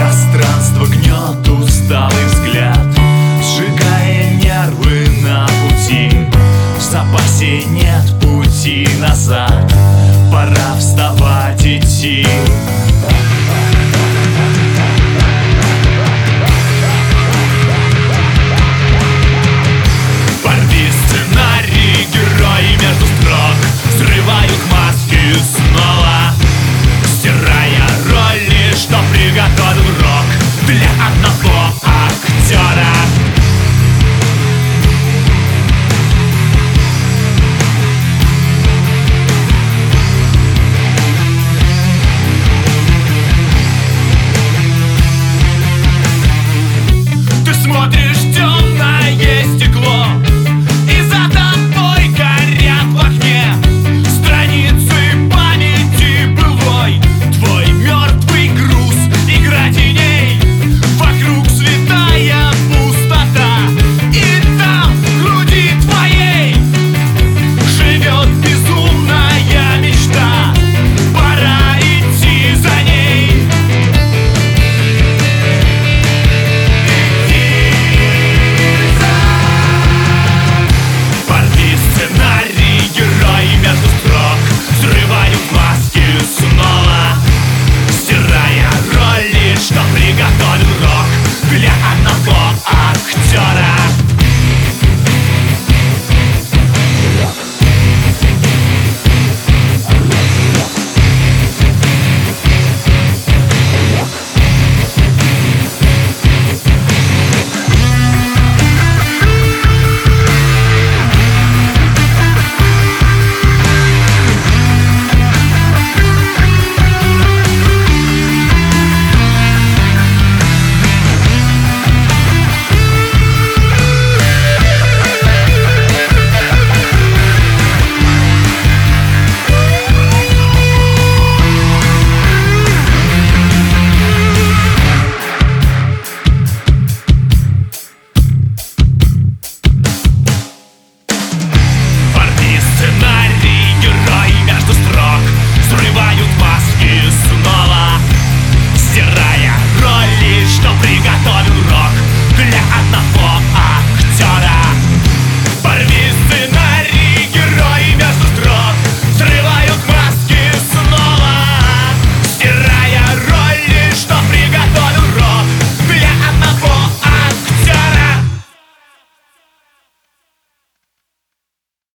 Пространство гнет усталый взгляд, сжигая нервы на пути. В запасе нет пути назад, пора вставать, идти. Порви сценарий, герои между строк срывают маски снова, стирая роли, что приготовил рок для одного актера. Смотришь в темное стекло, и за тобой горят в окне страницы памяти былой. Твой мертвый груз, игра теней, вокруг святая пустота. И там, в груди твоей, живет безумная мечта. Пора идти за ней. Сценарий, герои между строк срывают маски снова, стирая роли, что приготовил рок для одного